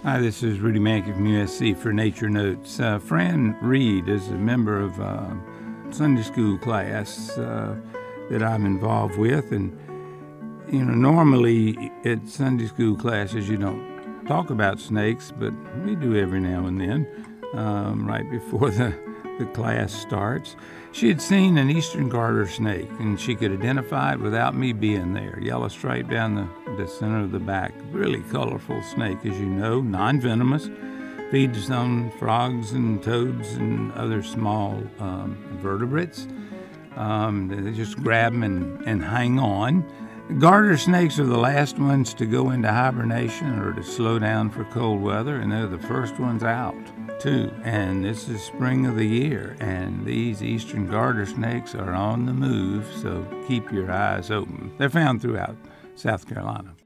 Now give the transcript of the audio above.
Hi, this is Rudy Mankey from USC for Nature Notes. Fran Reed is a member of a Sunday school class that I'm involved with, and normally at Sunday school classes you don't talk about snakes, but we do every now and then, right before the class starts. She had seen an eastern garter snake, and she could identify it without me being there. Yellow stripe down the center of the back. Really colorful snake, as you know, non-venomous. Feeds on frogs and toads and other small vertebrates. They just grab them and hang on. Garter snakes are the last ones to go into hibernation or to slow down for cold weather, and they're the first ones out, too. And this is spring of the year, and these eastern garter snakes are on the move, so keep your eyes open. They're found throughout South Carolina.